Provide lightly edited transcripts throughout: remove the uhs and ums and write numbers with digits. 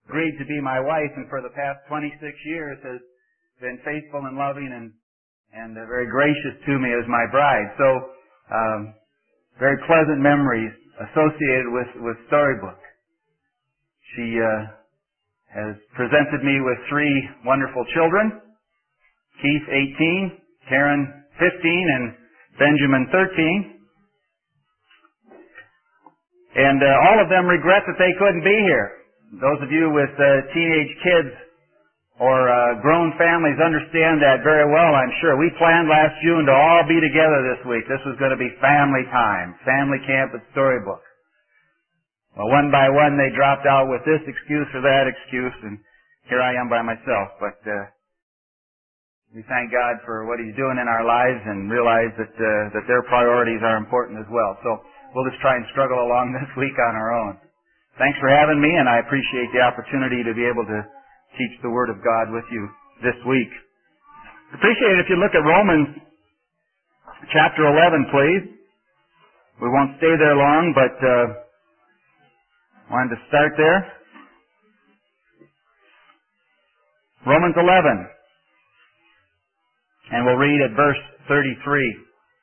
agreed to be my wife, and for the past 26 years has been faithful and loving and very gracious to me as my bride. So, very pleasant memories associated with Storybook. She has presented me with 3 wonderful children, Keith 18, Karen 15, and Benjamin 13. And all of them regret that they couldn't be here. Those of you with teenage kids or grown families understand that very well, I'm sure. We planned last June to all be together this week. This was going to be family time, family camp at Storybook. Well, one by one they dropped out with this excuse or that excuse, and here I am by myself. But we thank God for what He's doing in our lives and realize that their priorities are important as well. So we'll just try and struggle along this week on our own. Thanks for having me, and I appreciate the opportunity to be able to teach the Word of God with you this week. Appreciate it if you look at Romans chapter 11, please. We won't stay there long, but wanted to start there. Romans 11. And we'll read at verse 33.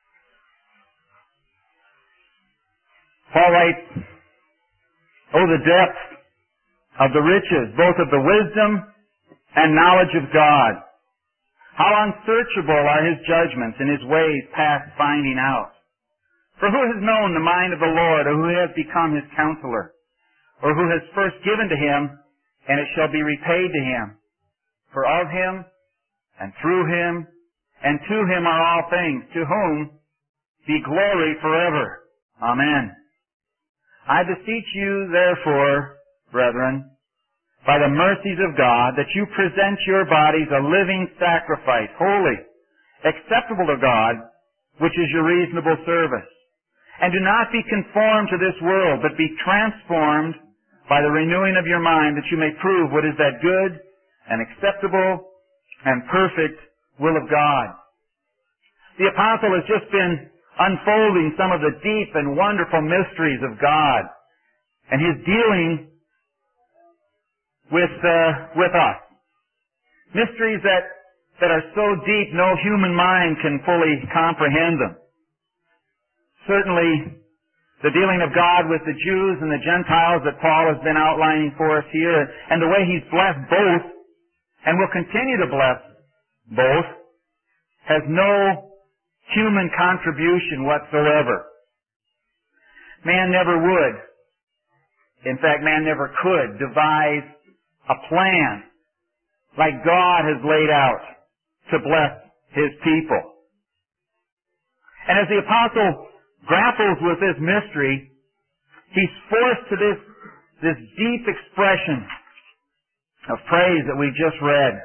Paul writes, "Oh, the depth of the riches, both of the wisdom and knowledge of God. How unsearchable are His judgments and His ways past finding out. For who has known the mind of the Lord, or who has become His counselor? Or who has first given to Him, and it shall be repaid to Him? For of Him, and through Him, and to Him are all things, to whom be glory forever. Amen. I beseech you, therefore, brethren, by the mercies of God, that you present your bodies a living sacrifice, holy, acceptable to God, which is your reasonable service. And do not be conformed to this world, but be transformed by the renewing of your mind, that you may prove what is that good and acceptable and perfect will of God." The apostle has just been unfolding some of the deep and wonderful mysteries of God. And he's dealing with us. Mysteries that are so deep no human mind can fully comprehend them. Certainly, the dealing of God with the Jews and the Gentiles that Paul has been outlining for us here, and the way He's blessed both, and will continue to bless both, has no human contribution whatsoever. Man never would, in fact, man never could devise a plan like God has laid out to bless His people. And as the apostle grapples with this mystery, he's forced to this deep expression of praise that we just read.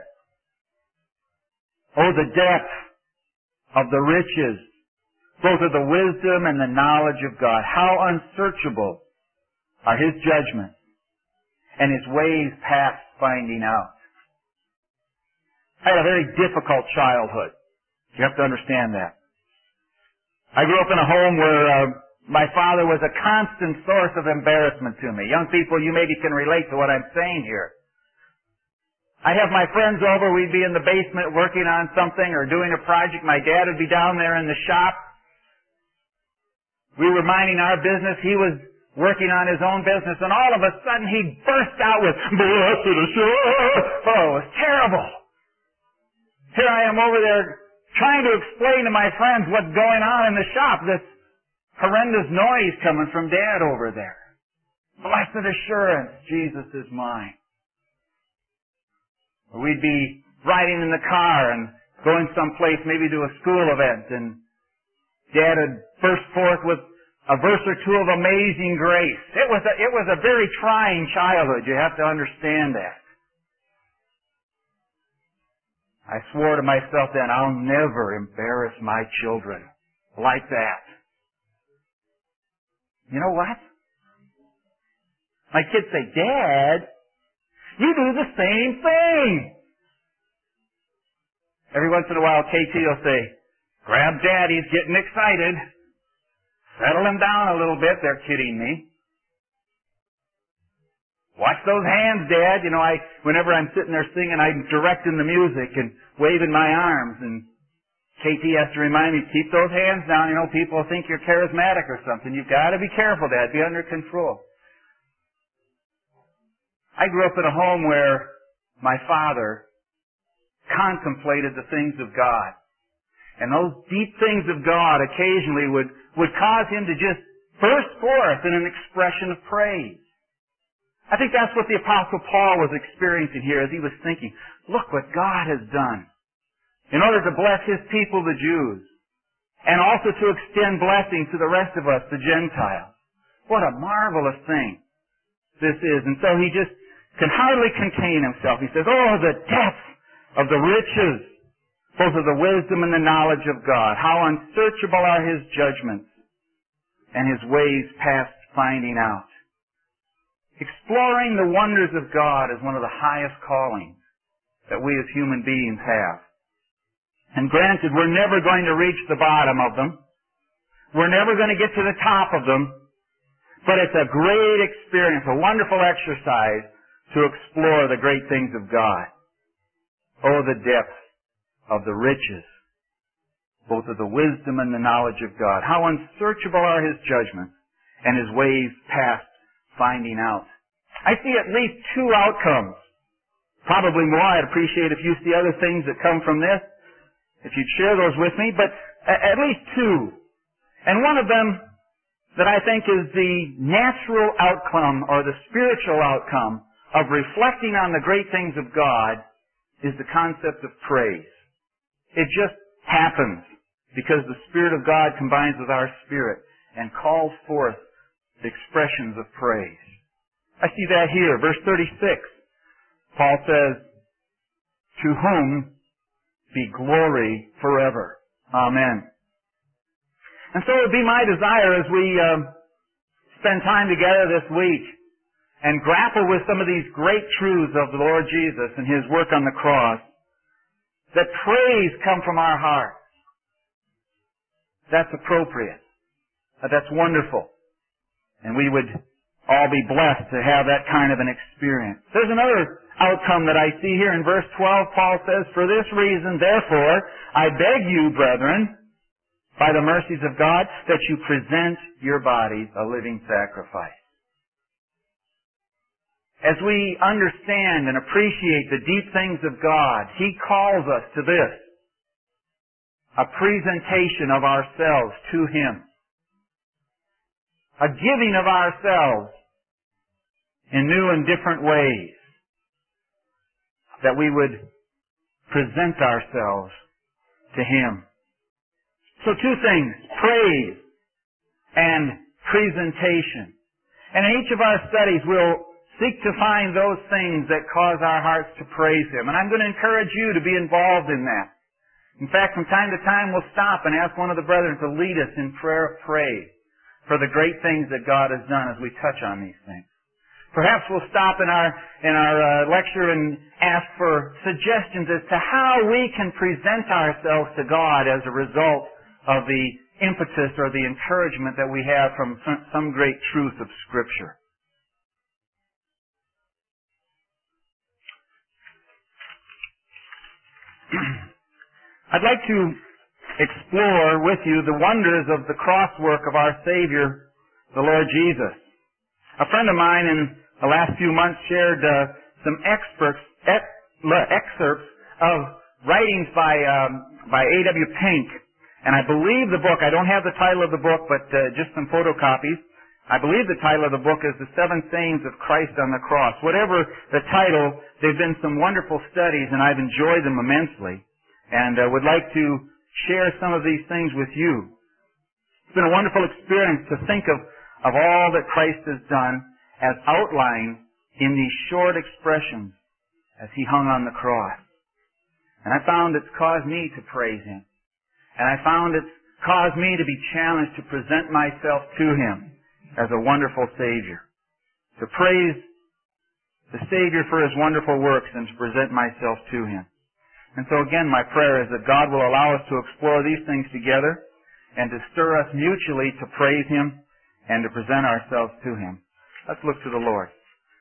Oh, the depth of the riches, both of the wisdom and the knowledge of God. How unsearchable are His judgments and His ways past finding out. I had a very difficult childhood. You have to understand that. I grew up in a home where my father was a constant source of embarrassment to me. Young people, you maybe can relate to what I'm saying here. I'd have my friends over, we'd be in the basement working on something or doing a project. My dad would be down there in the shop. We were minding our business. He was working on his own business, and all of a sudden he'd burst out with, "Blessed assurance." Oh, it was terrible. Here I am over there trying to explain to my friends what's going on in the shop. This horrendous noise coming from Dad over there. Blessed assurance, Jesus is mine. We'd be riding in the car and going someplace, maybe to a school event, and Dad would burst forth with a verse or two of Amazing Grace. It was a very trying childhood. You have to understand that. I swore to myself then, I'll never embarrass my children like that. You know what? My kids say, "Dad, you do the same thing." Every once in a while, KT will say, "Grab Dad, he's getting excited. Settle him down a little bit." They're kidding me. Watch those hands, Dad. Whenever I'm sitting there singing, I'm directing the music and waving my arms. And KT has to remind me, keep those hands down. People think you're charismatic or something. You've got to be careful, Dad. Be under control. I grew up in a home where my father contemplated the things of God. And those deep things of God occasionally would cause him to just burst forth in an expression of praise. I think that's what the Apostle Paul was experiencing here as he was thinking, look what God has done in order to bless His people, the Jews, and also to extend blessings to the rest of us, the Gentiles. What a marvelous thing this is. And so he just can hardly contain himself. He says, oh, the depth of the riches, both of the wisdom and the knowledge of God. How unsearchable are His judgments and His ways past finding out. Exploring the wonders of God is one of the highest callings that we as human beings have. And granted, we're never going to reach the bottom of them. We're never going to get to the top of them. But it's a great experience, a wonderful exercise to explore the great things of God. Oh, the depth of the riches, both of the wisdom and the knowledge of God. How unsearchable are His judgments and His ways past finding out. I see at least two outcomes. Probably more. I'd appreciate if you see other things that come from this, if you'd share those with me, but at least two. And one of them that I think is the natural outcome or the spiritual outcome of reflecting on the great things of God is the concept of praise. It just happens because the Spirit of God combines with our spirit and calls forth the expressions of praise. I see that here, verse 36. Paul says, to whom be glory forever. Amen. And so it would be my desire as we spend time together this week and grapple with some of these great truths of the Lord Jesus and His work on the cross, that praise come from our hearts. That's appropriate. That's wonderful. And we would all be blessed to have that kind of an experience. There's another outcome that I see here in verse 12. Paul says, for this reason, therefore, I beg you, brethren, by the mercies of God, that you present your bodies a living sacrifice. As we understand and appreciate the deep things of God, He calls us to this, a presentation of ourselves to Him, a giving of ourselves in new and different ways, that we would present ourselves to Him. So two things, praise and presentation. And in each of our studies, we'll seek to find those things that cause our hearts to praise Him. And I'm going to encourage you to be involved in that. In fact, from time to time, we'll stop and ask one of the brethren to lead us in prayer of praise for the great things that God has done as we touch on these things. Perhaps we'll stop in our lecture and ask for suggestions as to how we can present ourselves to God as a result of the impetus or the encouragement that we have from some great truth of Scripture. I'd like to explore with you the wonders of the cross work of our Savior, the Lord Jesus. A friend of mine in the last few months shared some excerpts of writings by A.W. Pink. And I believe the book, I don't have the title of the book, but just some photocopies. I believe the title of the book is The Seven Sayings of Christ on the Cross. Whatever the title, they've been some wonderful studies, and I've enjoyed them immensely. And would like to share some of these things with you. It's been a wonderful experience to think of all that Christ has done as outlined in these short expressions as He hung on the cross. And I found it's caused me to praise Him. And I found it's caused me to be challenged to present myself to Him as a wonderful Savior. To praise the Savior for His wonderful works and to present myself to Him. And so again, my prayer is that God will allow us to explore these things together and to stir us mutually to praise Him and to present ourselves to Him. Let's look to the Lord.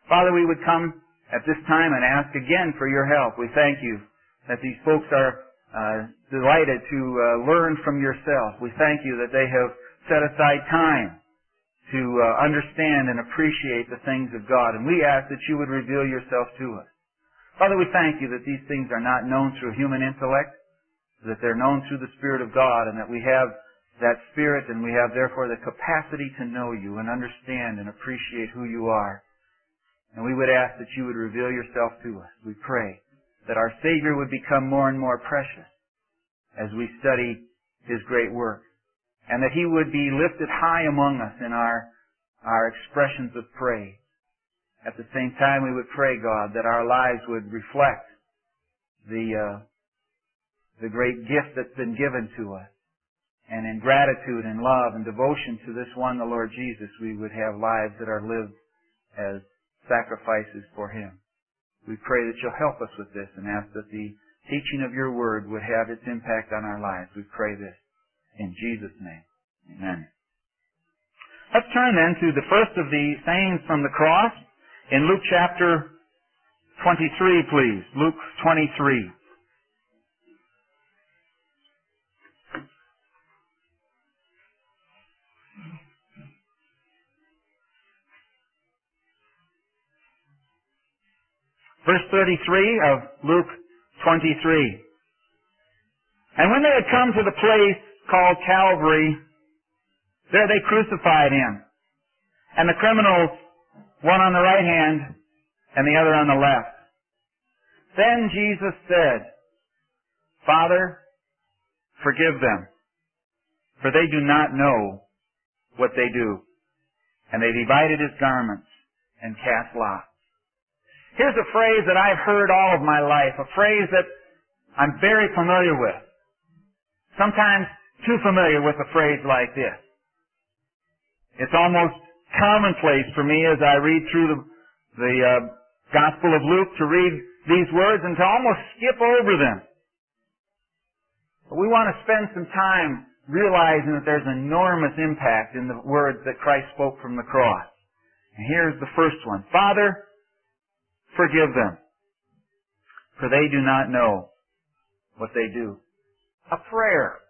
Father, we would come at this time and ask again for your help. We thank you that these folks are delighted to learn from yourself. We thank you that they have set aside time to understand and appreciate the things of God. And we ask that you would reveal yourself to us. Father, we thank you that these things are not known through human intellect, that they're known through the Spirit of God, and that we have that Spirit and we have therefore the capacity to know you and understand and appreciate who you are. And we would ask that you would reveal yourself to us. We pray that our Savior would become more and more precious as we study His great work, and that He would be lifted high among us in our expressions of praise. At the same time, we would pray, God, that our lives would reflect the great gift that's been given to us. And in gratitude and love and devotion to this one, the Lord Jesus, we would have lives that are lived as sacrifices for Him. We pray that you'll help us with this and ask that the teaching of your word would have its impact on our lives. We pray this in Jesus' name. Amen. Let's turn then to the first of the sayings from the cross in Luke chapter 23, please. Luke 23. Verse 33 of Luke 23. And when they had come to the place called Calvary, there they crucified Him, and the criminals, one on the right hand and the other on the left. Then Jesus said, Father, forgive them, for they do not know what they do. And they divided His garments and cast lots. Here's a phrase that I've heard all of my life, a phrase that I'm very familiar with. Sometimes too familiar with a phrase like this. It's almost commonplace for me as I read through the Gospel of Luke to read these words and to almost skip over them. But we want to spend some time realizing that there's enormous impact in the words that Christ spoke from the cross. And here's the first one. Father, forgive them, for they do not know what they do. A prayer.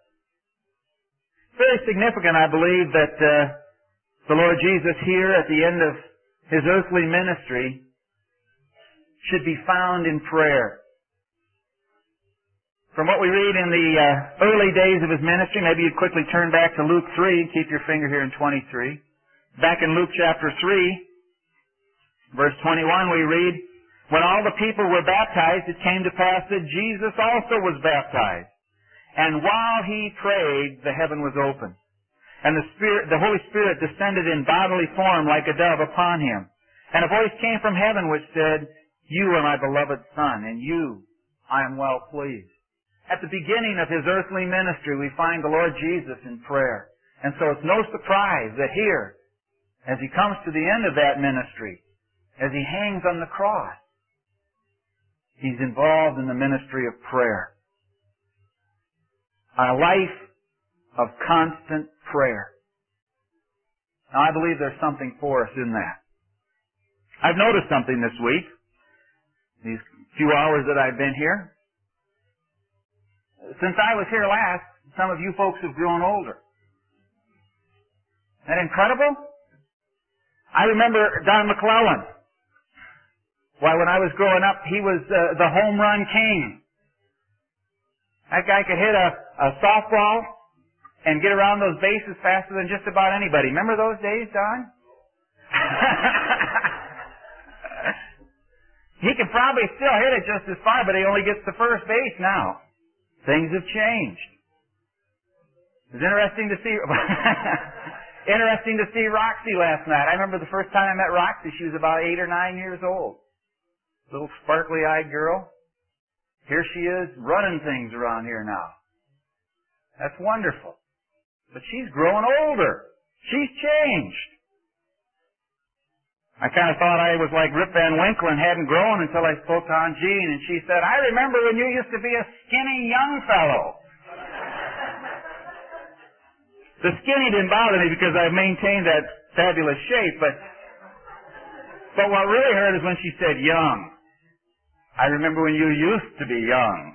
Very significant, I believe, that the Lord Jesus here at the end of His earthly ministry should be found in prayer. From what we read in the early days of His ministry, maybe you'd quickly turn back to Luke 3 and keep your finger here in 23. Back in Luke chapter 3, verse 21, we read, when all the people were baptized, it came to pass that Jesus also was baptized. And while He prayed, the heaven was opened. And the Holy Spirit descended in bodily form like a dove upon Him. And a voice came from heaven which said, You are my beloved Son, and you I am well pleased. At the beginning of His earthly ministry, we find the Lord Jesus in prayer. And so it's no surprise that here, as He comes to the end of that ministry, as He hangs on the cross, He's involved in the ministry of prayer. A life of constant prayer. Now, I believe there's something for us in that. I've noticed something this week, these few hours that I've been here. Since I was here last, some of you folks have grown older. Isn't that incredible? I remember Don McClellan. Why, when I was growing up, he was the home run king. That guy could hit a softball and get around those bases faster than just about anybody. Remember those days, Don? He can probably still hit it just as far, but he only gets to first base now. Things have changed. It was interesting to see Roxy last night. I remember the first time I met Roxy, she was about 8 or 9 years old. Little sparkly-eyed girl. Here she is running things around here now. That's wonderful. But she's growing older. She's changed. I kind of thought I was like Rip Van Winkle and hadn't grown until I spoke to Aunt Jean, and she said, I remember when you used to be a skinny young fellow. The skinny didn't bother me because I've maintained that fabulous shape, but But what really hurt is when she said young. I remember when you used to be young.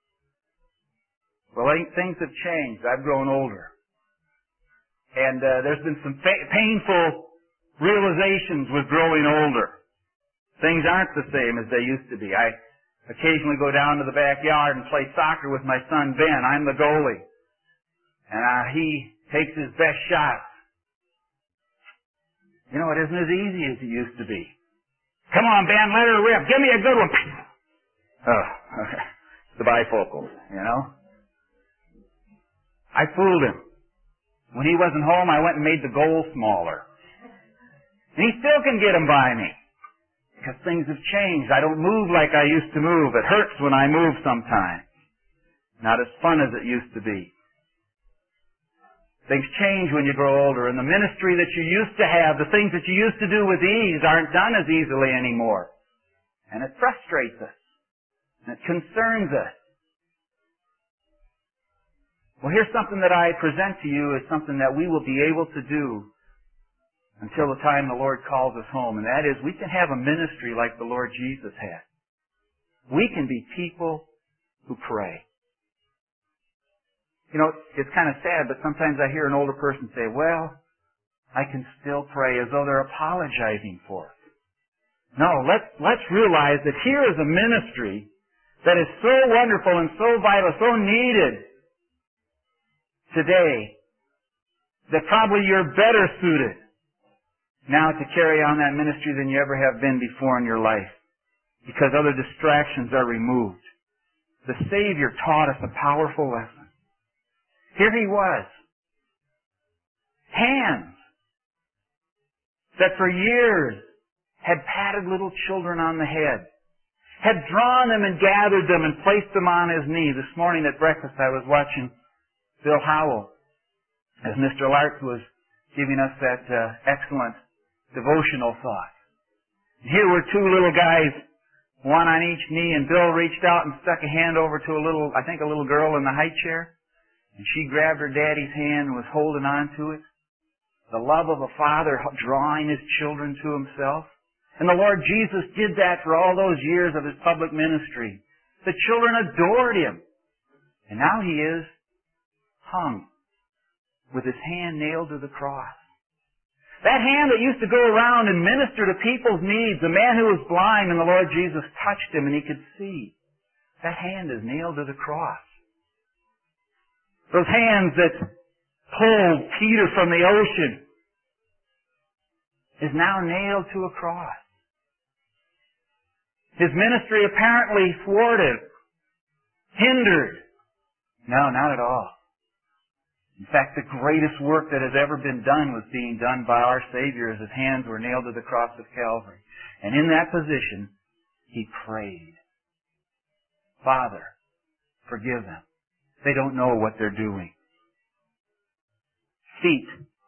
Well, things have changed. I've grown older. And there's been some painful realizations with growing older. Things aren't the same as they used to be. I occasionally go down to the backyard and play soccer with my son Ben. I'm the goalie. And he takes his best shots. You know, it isn't as easy as it used to be. Come on, Ben, let her rip. Give me a good one. Oh, okay. The bifocals, you know. I fooled him. When he wasn't home, I went and made the goal smaller. And he still can get them by me. Because things have changed. I don't move like I used to move. It hurts when I move sometimes. Not as fun as it used to be. Things change when you grow older. And the ministry that you used to have, the things that you used to do with ease, aren't done as easily anymore. And it frustrates us. And it concerns us. Well, here's something that I present to you as something that we will be able to do until the time the Lord calls us home. And that is, we can have a ministry like the Lord Jesus had. We can be people who pray. You know, it's kind of sad, but sometimes I hear an older person say, well, I can still pray, as though they're apologizing for it. No, let's realize that here is a ministry that is so wonderful and so vital, so needed today, that probably you're better suited now to carry on that ministry than you ever have been before in your life, because other distractions are removed. The Savior taught us a powerful lesson. Here he was. Hands that for years had patted little children on the head, had drawn them and gathered them and placed them on his knee. This morning at breakfast I was watching Bill Howell, as Mr. Lark was giving us that excellent devotional thought. And here were two little guys, one on each knee, and Bill reached out and stuck a hand over to a little girl in the high chair, and she grabbed her daddy's hand and was holding on to it. The love of a father drawing his children to himself. And the Lord Jesus did that for all those years of his public ministry. The children adored him. And now he is hung with his hand nailed to the cross. That hand that used to go around and minister to people's needs, the man who was blind and the Lord Jesus touched him and he could see, that hand is nailed to the cross. Those hands that pulled Peter from the ocean is now nailed to a cross. His ministry apparently thwarted, hindered. No, not at all. In fact, the greatest work that has ever been done was being done by our Savior as his hands were nailed to the cross of Calvary. And in that position, he prayed, Father, forgive them. They don't know what they're doing. Feet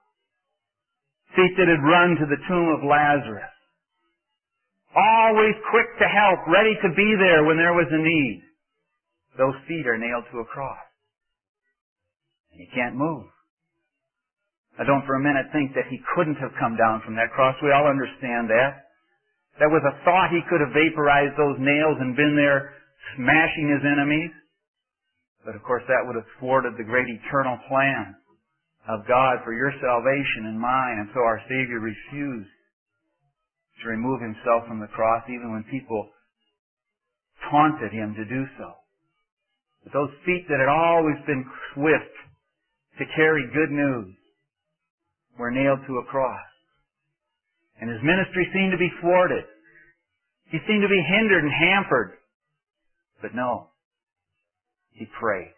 that had run to the tomb of Lazarus. Always quick to help, ready to be there when there was a need. Those feet are nailed to a cross. And he can't move. I don't for a minute think that he couldn't have come down from that cross. We all understand that. That was a thought he could have vaporized those nails and been there smashing his enemies. But of course that would have thwarted the great eternal plan of God for your salvation and mine. And so our Savior refused to remove himself from the cross even when people taunted him to do so. But those feet that had always been swift to carry good news were nailed to a cross. And his ministry seemed to be thwarted. He seemed to be hindered and hampered. But no, he prayed.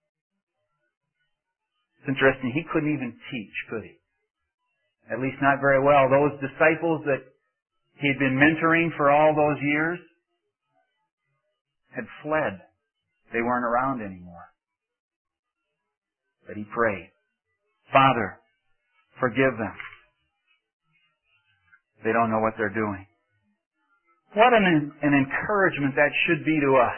It's interesting, he couldn't even teach, could he? At least not very well. Those disciples that he had been mentoring for all those years had fled. They weren't around anymore. But he prayed, Father, forgive them. They don't know what they're doing. What an encouragement that should be to us.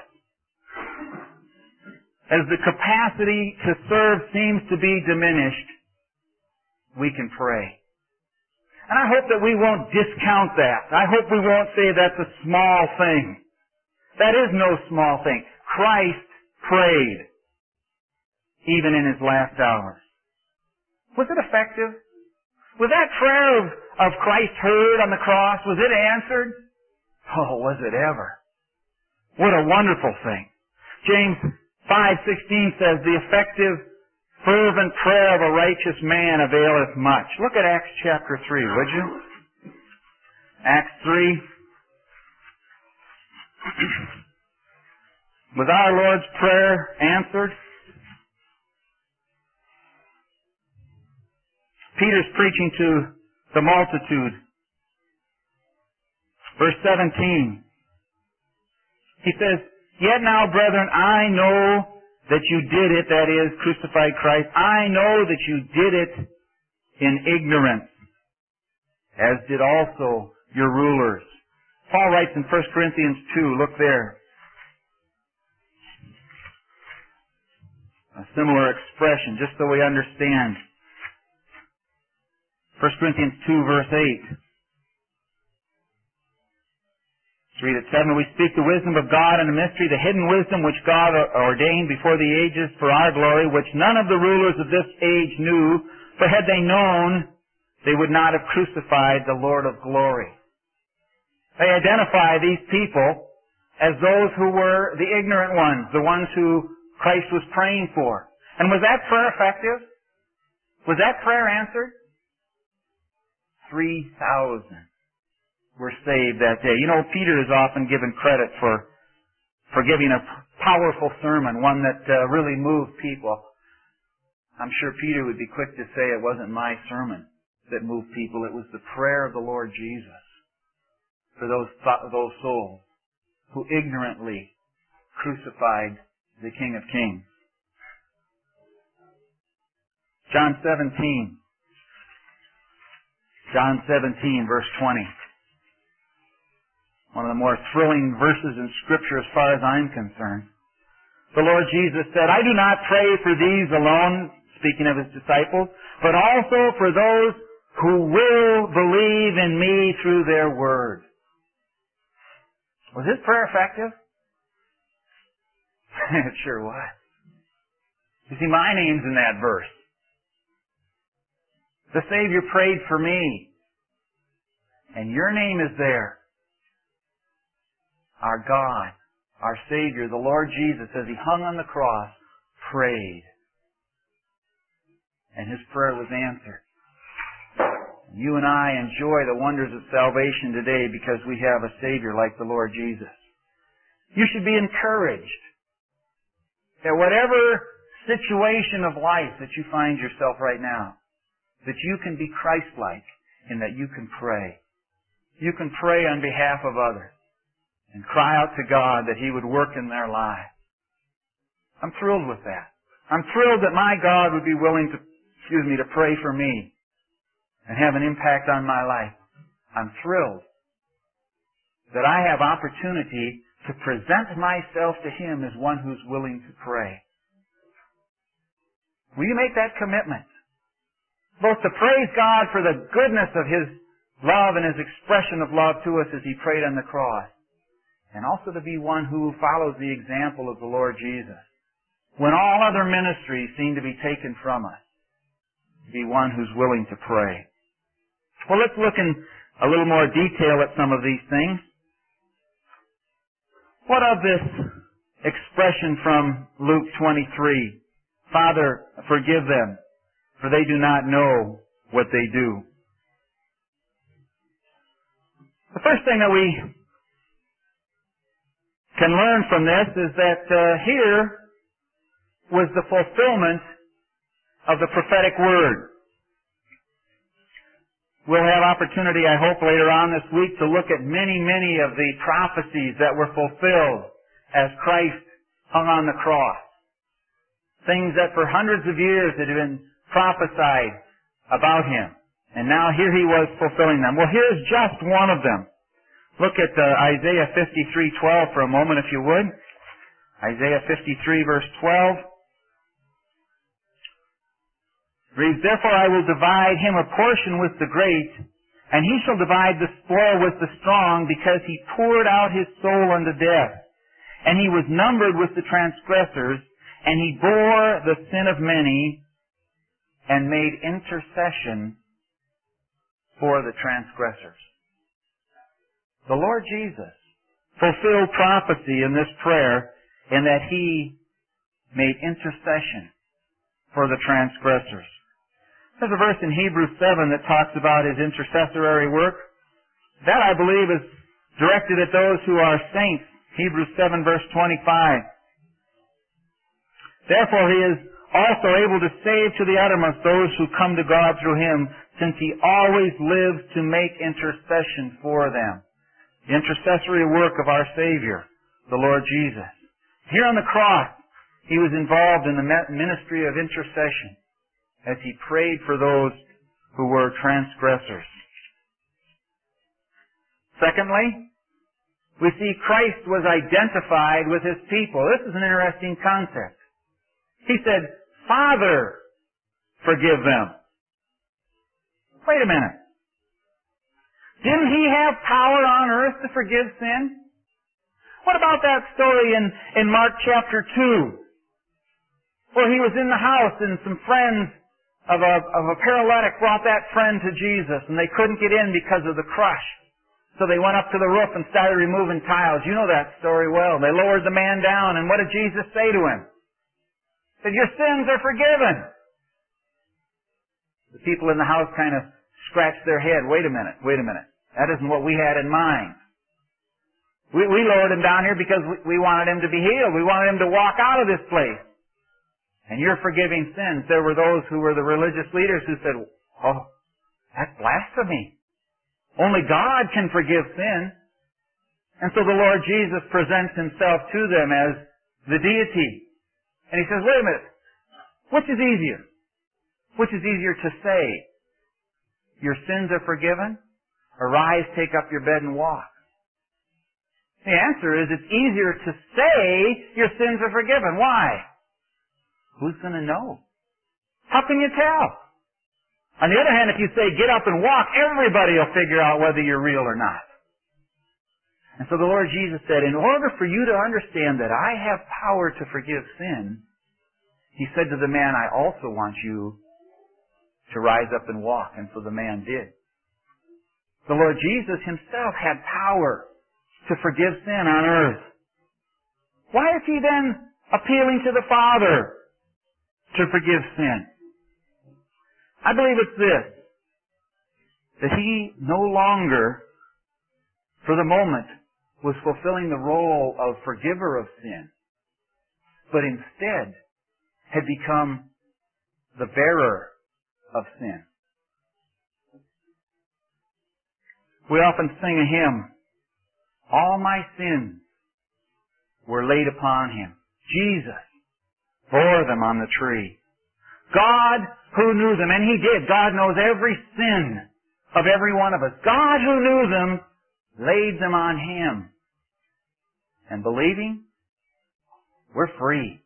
As the capacity to serve seems to be diminished, we can pray. And I hope that we won't discount that. I hope we won't say that's a small thing. That is no small thing. Christ prayed, even in His last hours. Was it effective? Was that prayer of Christ heard on the cross? Was it answered? Oh, was it ever? What a wonderful thing. James 5:16 says, the effective, fervent prayer of a righteous man availeth much. Look at Acts chapter 3, would you? Acts 3. Was our Lord's prayer answered? Peter's preaching to the multitude. Verse 17. He says, yet now, brethren, I know that you did it, that is, crucified Christ. I know that you did it in ignorance, as did also your rulers. Paul writes in 1 Corinthians 2, look there. A similar expression, just so we understand. 1 Corinthians 2, verse 8. Let's read it. 7. We speak the wisdom of God in a mystery, the hidden wisdom which God ordained before the ages for our glory, which none of the rulers of this age knew, for had they known, they would not have crucified the Lord of glory. They identify these people as those who were the ignorant ones, the ones who Christ was praying for. And was that prayer effective? Was that prayer answered? 3,000 were saved that day. You know, Peter is often given credit for giving a powerful sermon, one that really moved people. I'm sure Peter would be quick to say it wasn't my sermon that moved people. It was the prayer of the Lord Jesus for those souls who ignorantly crucified the King of Kings. John 17, verse 20. One of the more thrilling verses in Scripture as far as I'm concerned. The Lord Jesus said, I do not pray for these alone, speaking of His disciples, but also for those who will believe in me through their word. Was His prayer effective? It sure was. You see, my name's in that verse. The Savior prayed for me, and your name is there. Our God, our Savior, the Lord Jesus, as He hung on the cross, prayed. And His prayer was answered. You and I enjoy the wonders of salvation today because we have a Savior like the Lord Jesus. You should be encouraged that whatever situation of life that you find yourself right now, that you can be Christ-like in that you can pray. You can pray on behalf of others and cry out to God that He would work in their lives. I'm thrilled with that. I'm thrilled that my God would be willing to, to pray for me and have an impact on my life. I'm thrilled that I have opportunity to present myself to Him as one who's willing to pray. Will you make that commitment? Both to praise God for the goodness of His love and His expression of love to us as He prayed on the cross, and also to be one who follows the example of the Lord Jesus. When all other ministries seem to be taken from us, be one who's willing to pray. Well, let's look in a little more detail at some of these things. What of this expression from Luke 23? Father, forgive them, for they do not know what they do. The first thing that we can learn from this is that here was the fulfillment of the prophetic word. We'll have opportunity, I hope, later on this week to look at many of the prophecies that were fulfilled as Christ hung on the cross. Things that for hundreds of years had been prophesied about Him. And now here He was fulfilling them. Well, here's just one of them. Look at Isaiah 53:12 for a moment, if you would. Isaiah 53, verse 12. Reads, therefore I will divide him a portion with the great, And he shall divide the spoil with the strong, because he poured out his soul unto death. And he was numbered with the transgressors, and he bore the sin of many, and made intercession for the transgressors. The Lord Jesus fulfilled prophecy in this prayer in that he made intercession for the transgressors. There's a verse in Hebrews 7 that talks about his intercessory work. That, I believe, is directed at those who are saints. Hebrews 7 verse 25. Therefore he is also able to save to the uttermost those who come to God through him, since he always lives to make intercession for them. The intercessory work of our Savior, the Lord Jesus. Here on the cross, he was involved in the ministry of intercession as he prayed for those who were transgressors. Secondly, we see Christ was identified with his people. This is an interesting concept. He said, Father, forgive them. Wait a minute. Didn't he have power on earth to forgive sin? What about that story in Mark chapter 2, where he was in the house and some friends of a paralytic brought that friend to Jesus, and they couldn't get in because of the crush. So they went up to the roof and started removing tiles. You know that story well. They lowered the man down, and what did Jesus say to him? He said, your sins are forgiven. The people in the house kind of scratched their head. Wait a minute. That isn't what we had in mind. We lowered him down here because we wanted him to be healed. We wanted him to walk out of this place. And you're forgiving sins. There were those who were the religious leaders who said, oh, that's blasphemy. Only God can forgive sin. And so the Lord Jesus presents himself to them as the deity. And he says, wait a minute, which is easier? Which is easier to say, your sins are forgiven, or rise, take up your bed and walk? The answer is it's easier to say your sins are forgiven. Why? Who's going to know? How can you tell? On the other hand, if you say get up and walk, everybody will figure out whether you're real or not. And so the Lord Jesus said, in order for you to understand that I have power to forgive sin, he said to the man, I also want you to rise up and walk. And so the man did. The Lord Jesus himself had power to forgive sin on earth. Why is he then appealing to the Father to forgive sin? I believe it's this, that he no longer, for the moment, was fulfilling the role of forgiver of sin, but instead had become the bearer of sin. We often sing a hymn, all my sins were laid upon him. Jesus bore them on the tree. God who knew them, and he did. God knows every sin of every one of us. God who knew them laid them on him. And believing, we're free.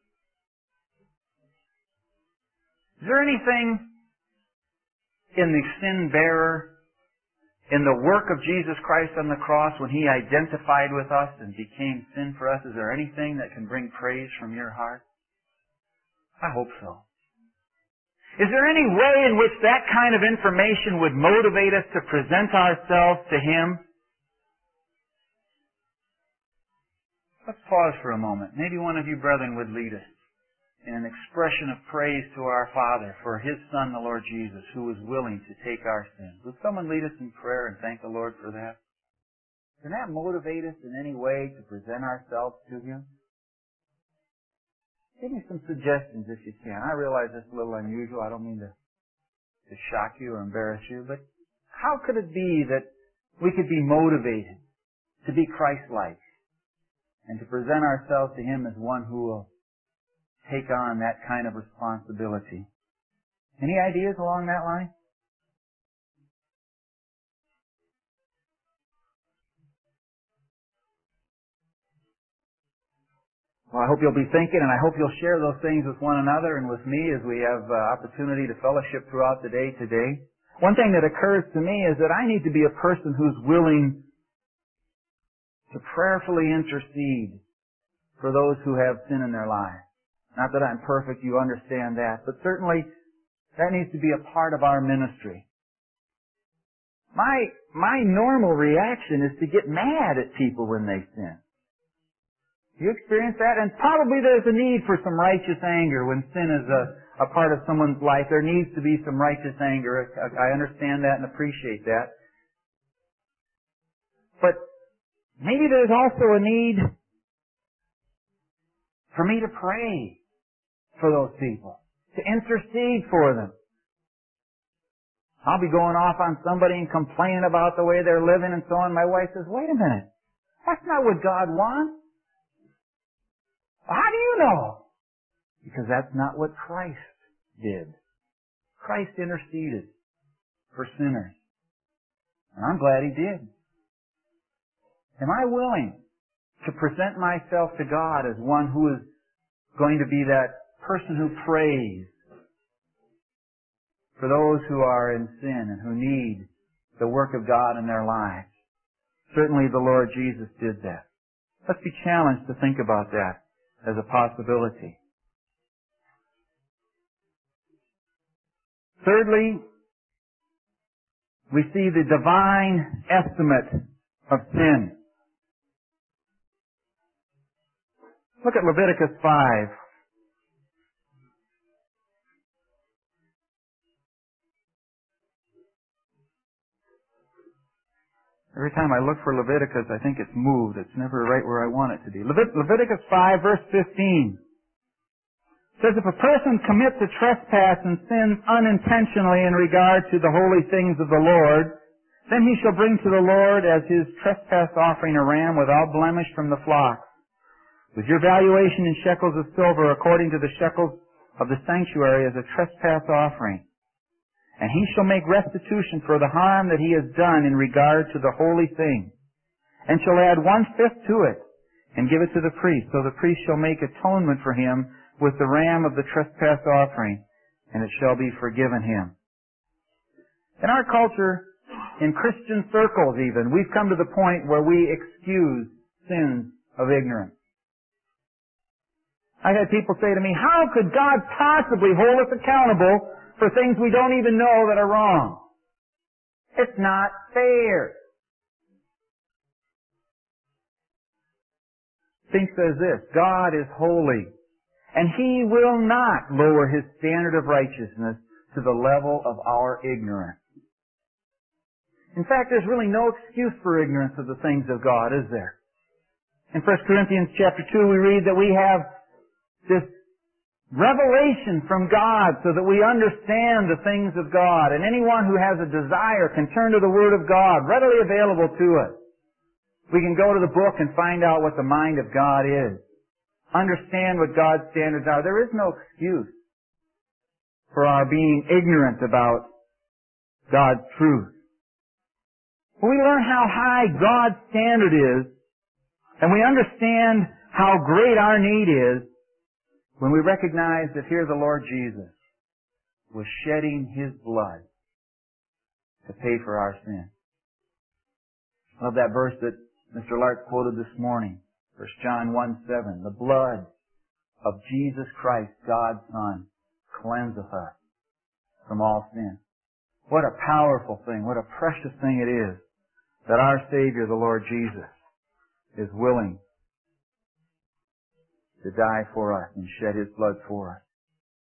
Is there anything in the sin bearer, in the work of Jesus Christ on the cross when he identified with us and became sin for us, is there anything that can bring praise from your heart? I hope so. Is there any way in which that kind of information would motivate us to present ourselves to him? Let's pause for a moment. Maybe one of you brethren would lead us in an expression of praise to our Father for his Son, the Lord Jesus, who was willing to take our sins. Would someone lead us in prayer and thank the Lord for that? Can that motivate us in any way to present ourselves to him? Give me some suggestions if you can. I realize it's a little unusual. I don't mean to shock you or embarrass you, but how could it be that we could be motivated to be Christ-like and to present ourselves to him as one who will take on that kind of responsibility? Any ideas along that line? Well, I hope you'll be thinking, and I hope you'll share those things with one another and with me as we have opportunity to fellowship throughout the day today. One thing that occurs to me is that I need to be a person who's willing to prayerfully intercede for those who have sin in their lives. Not that I'm perfect, you understand that, but certainly that needs to be a part of our ministry. My normal reaction is to get mad at people when they sin. You experience that? And probably there's a need for some righteous anger when sin is a part of someone's life. There needs to be some righteous anger. I understand that and appreciate that. But maybe there's also a need for me to pray for those people, to intercede for them. I'll be going off on somebody and complaining about the way they're living and so on. My wife says, wait a minute. That's not what God wants. How do you know? Because that's not what Christ did. Christ interceded for sinners. And I'm glad He did. Am I willing to present myself to God as one who is going to be that person who prays for those who are in sin and who need the work of God in their lives? Certainly the Lord Jesus did that. Let's be challenged to think about that as a possibility. Thirdly, we see the divine estimate of sin. Look at Leviticus 5. Every time I look for Leviticus, I think it's moved. It's never right where I want it to be. Leviticus 5, verse 15 says, if a person commits a trespass and sins unintentionally in regard to the holy things of the Lord, then he shall bring to the Lord as his trespass offering a ram without blemish from the flock, with your valuation in shekels of silver according to the shekels of the sanctuary as a trespass offering. And he shall make restitution for the harm that he has done in regard to the holy thing, and shall add 1/5 to it, and give it to the priest. So the priest shall make atonement for him with the ram of the trespass offering, and it shall be forgiven him. In our culture, in Christian circles even, we've come to the point where we excuse sins of ignorance. I've had people say to me, how could God possibly hold us accountable for things we don't even know that are wrong? It's not fair. Think says this, God is holy, and He will not lower His standard of righteousness to the level of our ignorance. In fact, there's really no excuse for ignorance of the things of God, is there? In 1 Corinthians chapter 2, we read that we have this revelation from God so that we understand the things of God. And anyone who has a desire can turn to the Word of God, readily available to us. We can go to the book and find out what the mind of God is. Understand what God's standards are. There is no excuse for our being ignorant about God's truth. When we learn how high God's standard is, and we understand how great our need is, when we recognize that here the Lord Jesus was shedding His blood to pay for our sin. I love that verse that Mr. Lark quoted this morning, 1 John 1:7. The blood of Jesus Christ, God's Son, cleanseth us from all sin. What a powerful thing, what a precious thing it is that our Savior, the Lord Jesus, is willing to die for us and shed His blood for us.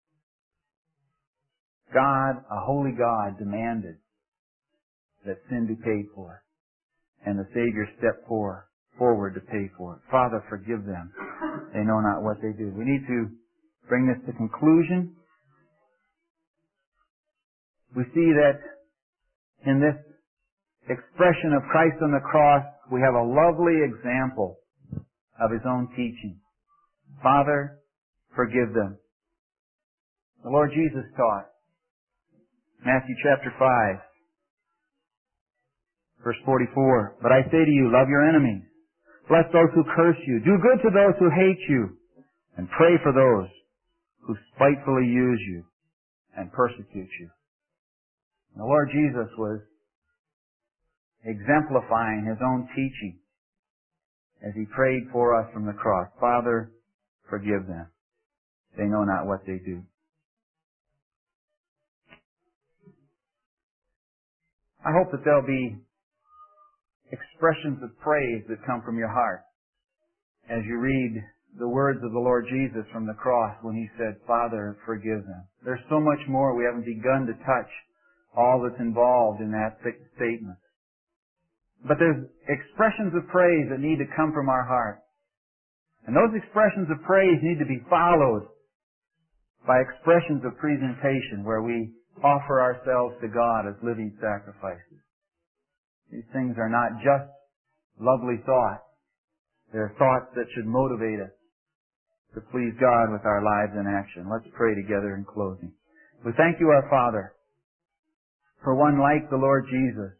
God, a holy God, demanded that sin be paid for, and the Savior stepped forward to pay for it. Father, forgive them. They know not what they do. We need to bring this to conclusion. We see that in this expression of Christ on the cross, we have a lovely example of His own teaching. Father, forgive them. The Lord Jesus taught, Matthew chapter 5, verse 44, but I say to you, love your enemies, bless those who curse you, do good to those who hate you, and pray for those who spitefully use you and persecute you. The Lord Jesus was exemplifying His own teaching as He prayed for us from the cross. Father, forgive them. They know not what they do. I hope that there'll be expressions of praise that come from your heart as you read the words of the Lord Jesus from the cross when He said, Father, forgive them. There's so much more. We haven't begun to touch all that's involved in that statement. But there's expressions of praise that need to come from our heart. And those expressions of praise need to be followed by expressions of presentation where we offer ourselves to God as living sacrifices. These things are not just lovely thoughts. They're thoughts that should motivate us to please God with our lives in action. Let's pray together in closing. We thank you, our Father, for one like the Lord Jesus,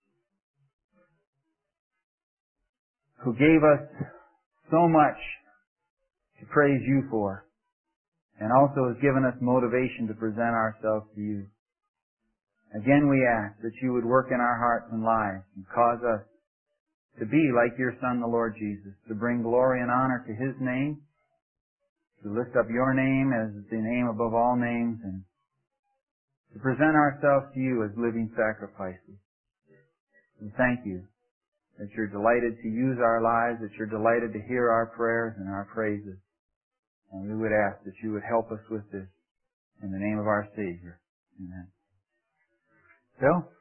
who gave us so much to praise you for, and also has given us motivation to present ourselves to you. Again, we ask that you would work in our hearts and lives and cause us to be like your Son, the Lord Jesus, to bring glory and honor to His name, to lift up your name as the name above all names, and to present ourselves to you as living sacrifices. We thank you that you're delighted to use our lives, that you're delighted to hear our prayers and our praises. And we would ask that you would help us with this in the name of our Savior. Amen. Bill?